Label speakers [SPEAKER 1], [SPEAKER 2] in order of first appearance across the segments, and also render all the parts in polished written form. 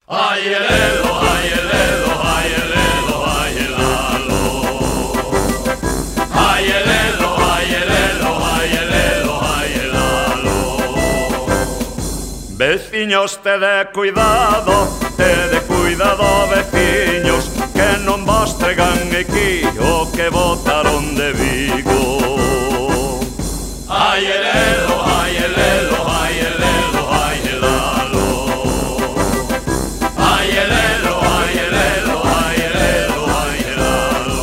[SPEAKER 1] Ay, el elo, ay, el elo, ay, el elo, ay, el alo. Ay, el elo, ay, el elo, ay, el elo, ay, el alo. Veciños, tede cuidado, veciños, que non vos tregan aquí o que botaron de Vigo. Ay, el elo, ay, el elo, ay, el elo, ay, el alo. Ay, el elo, ay, el elo, ay, el elo, ay, el alo.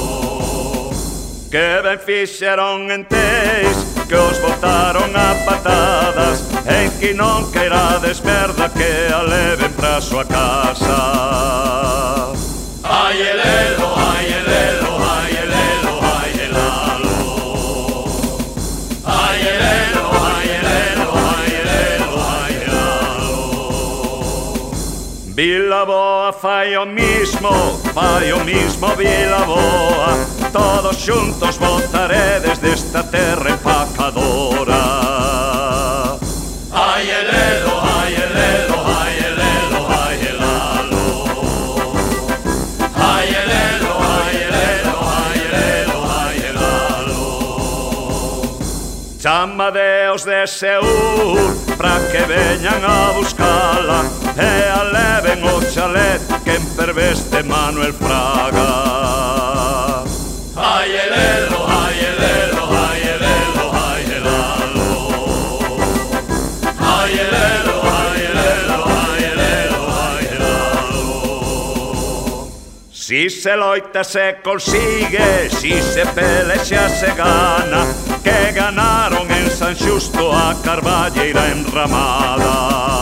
[SPEAKER 1] Que ben fixeron en teis, que os botaron a patadas, en que non queirades merda que a leven pra súa casa. Ay, el elo, ay, el elo, ay, el elo, ay, el alo. Ay, el elo, ay, el elo, ay, el elo, ay, el alo. Vilaboa fai o mismo Vilaboa. Todos xuntos botaredes desta terra empacadora. Ay, el elo, ay, el elo, ay, el elo, ay, el alo. Ay, el elo, ay, el elo, ay, el elo, ay, el alo. Chamadeos de Seúl pra que veñan a buscala e a leven o chalet que emperveste Manuel Fraga. Ay, el elo, ay, el elo, ay, el elo, ay, el alo. Ay, el elo, ay, el elo, ay, el elo, ay, el alo. Si se loita se consigue, si se pelexa se gana, que ganaron en San Xusto a Carballeira enramada.